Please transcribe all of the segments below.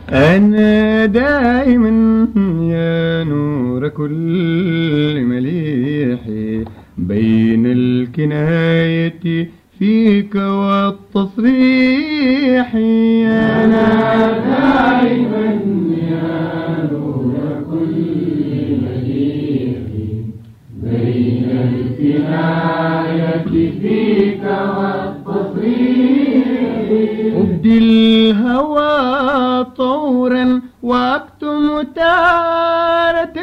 أنا دائما يا نور كل مليحي بين الكناية فيك والتصريح. أنا دائما يا نور كل مليحي بين الكناية فيك والتصريح. أبدي الهوى طورا وأكتم تارة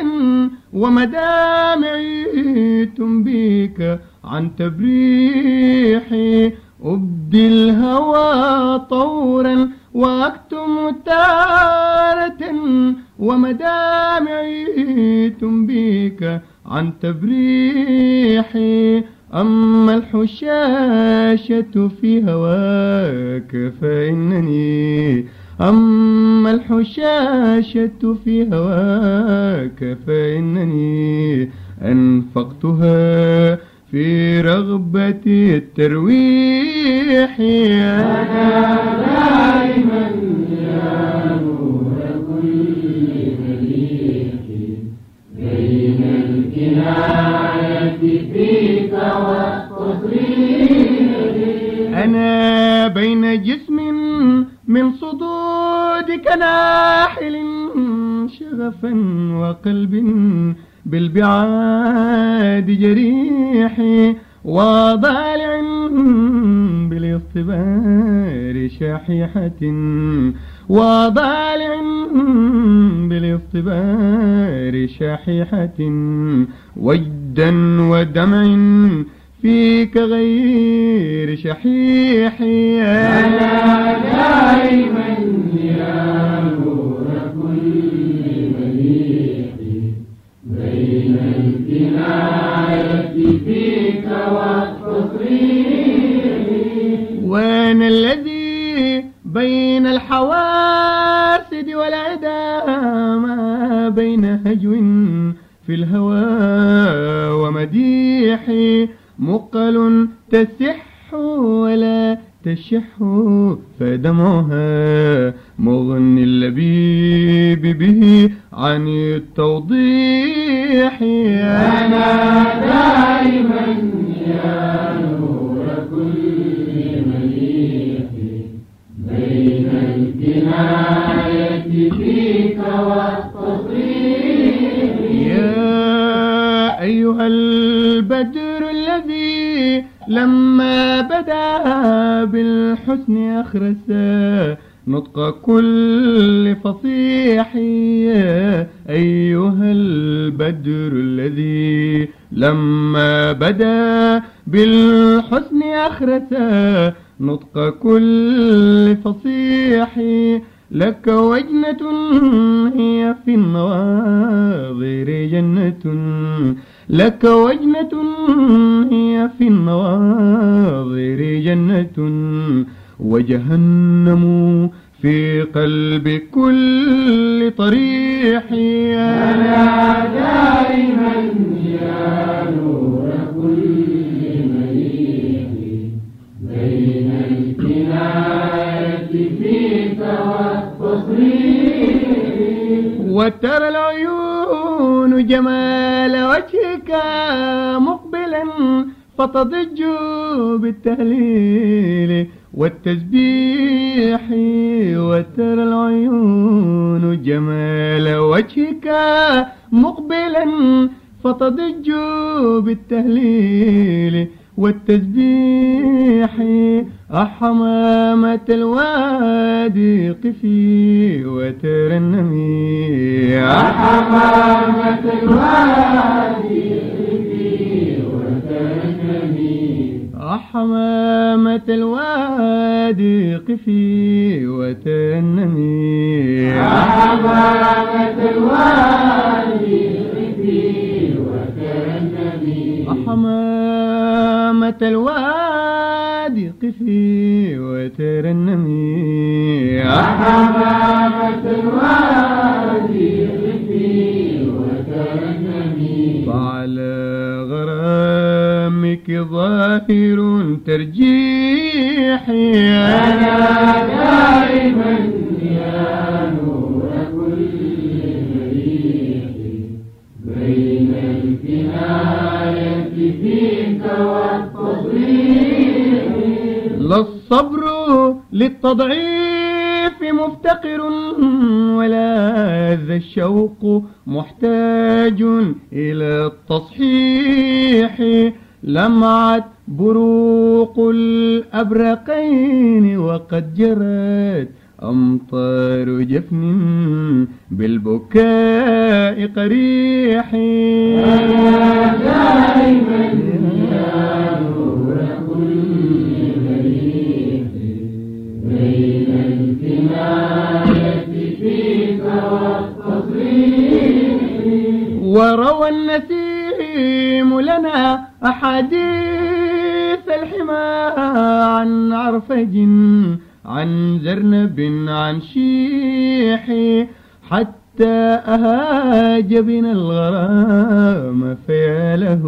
ومدامعي تنبيك عن تبريحي. أبدي الهوى طورا وأكتم تارة ومدامعي تنبيك عن تبريحي. أما الحشاشة في هواك فإنني أما الحشاشة في هواك فإنني أنفقتها في رغبة الترويح. أنا دائما يا نور كل مليحي بين الكناية فيك والتصريح. أنا بين جسم من صدودك ناحل شغفا وقلب بالبعاد جريح وضالع بالاصطبار شحيحة وضالع بالاصطبار شحيحة وجدا ودمع فيك غير شحيح. أنا دائما يا نور كل مليحي بين الكناية فيك والتصريح. وأنا الذي بين الحواسد والعدا ما بين هجو في الهوى ومديح مقل تسح ولا تشح فدمعها مغني اللبيب به عن التوضيح. أنا دائما يا نور كل مليحي بين الكناية فيك والتصريح. يا أيها البدر الذي لما بدا بالحسن أخرسا نطق كل فصيح. يا أيها البدر الذي لما بدا بالحسن أخرسا نطق كل فصيح. لك وجنة هي في النواظر جنة لك وجنة هي في النواظر جنة وجهنم في قلب كل طريح. أنا دائما يا نور كل مليحي بين الكناية فيك والتصريح. وترى العيون جمال وجهك مقبلا فتضج بالتهليل والتسبيح. وترى العيون جمال وجهك مقبلا فتضج بالتهليل والتسبيح. أحمامة الوادي قفي وترنمي أحمامة الوادي قفي وترنمي أحمامة الوادي قفي وترنمي أحمامة الوادي قفي وترنمي أحمامة الوادي قفي وترنمي أحمامة الوادي قفي وترنمي. فعلى غرامك ظاهر ترجيحي. أنا دائما يا نور الصبر للتضعيف مفتقر، ولا ذا الشوق محتاج إلى التصحيح. لمعت بروق الأبرقين وقد جرت أمطار جفن بالبكاء قريح. أنا دائما يا نور كل مريح، بين الكناية فيك والتصريح. وروى النسيم لنا أحاديث الحمى عن عرفج، عن زرنب، عن شيح، حتى أهاج بنا الغرام فيا له،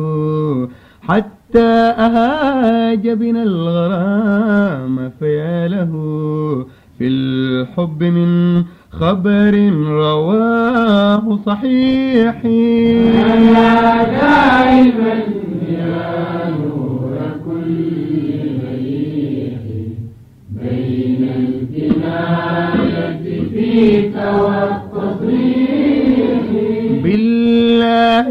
حتى أهاج بنا الغرام فيا له. في الحب من خبر رواه صحيح. أنا دائما يا نور كل مريح، بين الكناية فيك والتصريح. بالله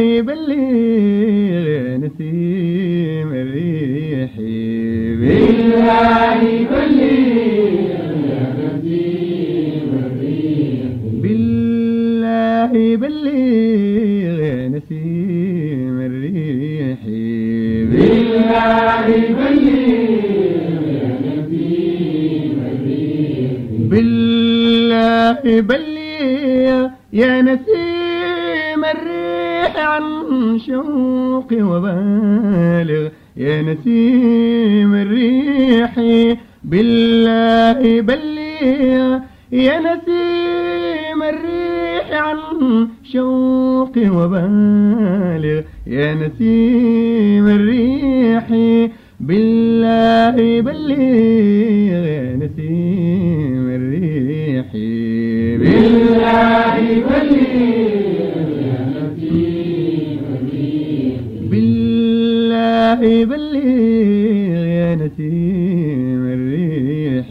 بلغ نسيم الريح، بالله بلغ يا نسيم الريح، بالله بلغ نسيم الريح، بالله بلغ يا نسيم الريح، بالله بلغ يا نسيم الريح عن شوقي وبالغ يا نسيم الريح. بالله بلغ يا نسيم الريح عن شوقي وبالغ يا نسيم الريح. بالله بلغ يا نسيم الريح، بالله بلغ يا نسيم الريح، بالله بلغ يا نسيم الريح،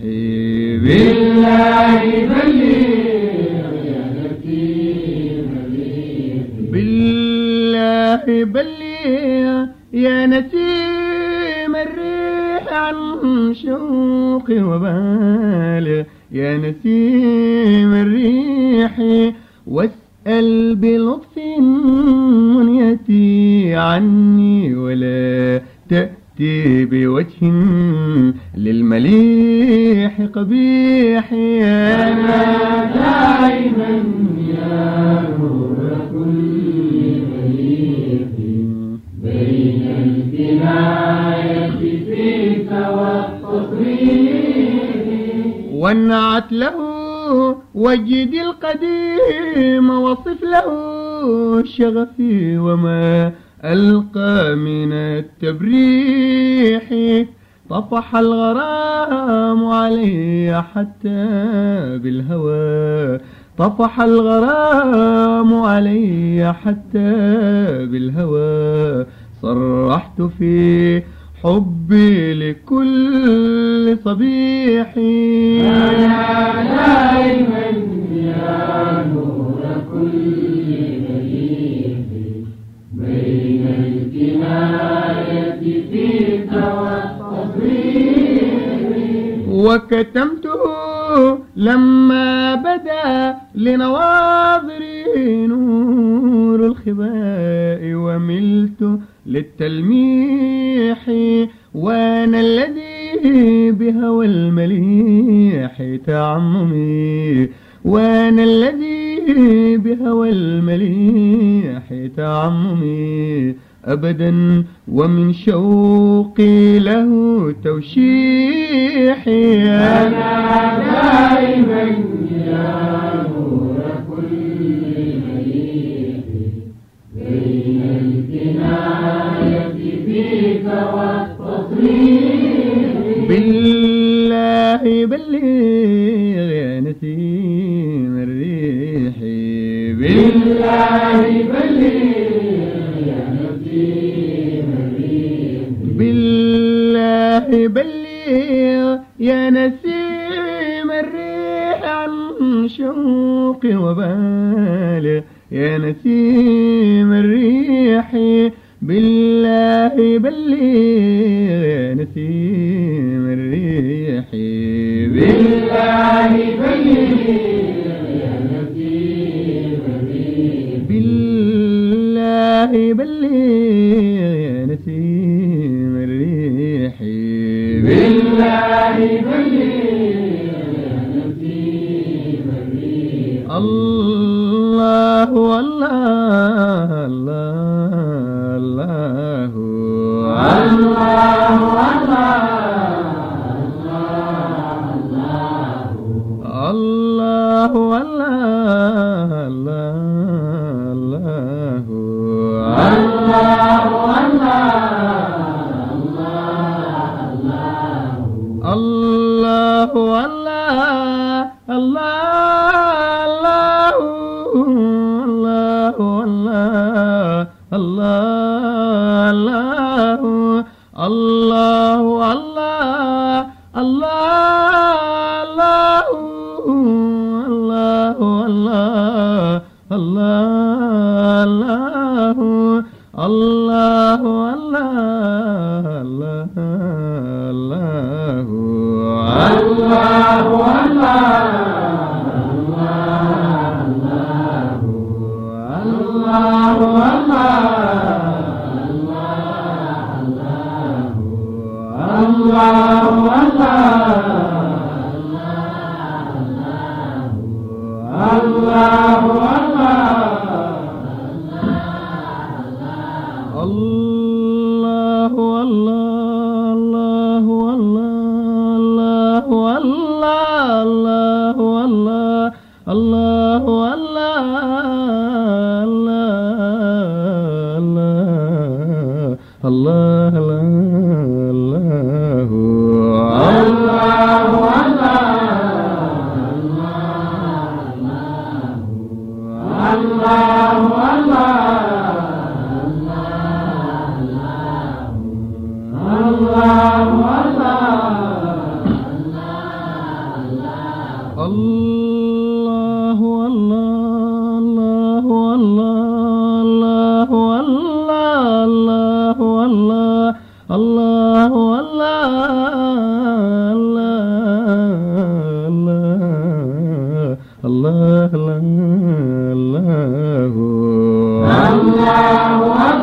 بالله بلغ يا نسيم الريح، بالله بلغ يا نسيم الريح عن شوقي وبالغ يا نسيم الريح. واسأل بلطف منيتي عني، ولا تأتي بوجه للمليح قبيح. أنا دائما يا نور كل مريح، بين الكناية فيك والتصريح. وانعت له وجد القديم، وصف له شغفي وما ألقى من التبريح. طفح الغرام علي حتى بالهوى، طفح الغرام علي حتى بالهوى. صرحت في حبي لكل صبيح. أنا دائما يا نور كل مريح، بين الكناية فيك والتصريح. وكتمته لما بدا لنواظري نور الخباء، وملت للتلميح. وانا الذي بهوى المليح تعممي، وانا الذي بهوى المليح تعممي أبدا، ومن شوقي له توشيحي. أنا دائما يا نور كل مريح، بين الكناية فيك والتصريح. بالله بلغ يا نسيم الريح، بالله بلغ يا نسيم الريح، بالله بلغ يا نسيم الريح عن شوقي وبالغ، يا نسيم الريح بالله بلغ، يا نسيم الريح بالله بلغ، يا نسيم الريح بالله بلغ، يا نسيم الريح بالله بلغ، يا نسيم الريح. الله الله الله الله الله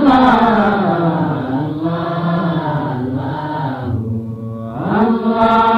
Allah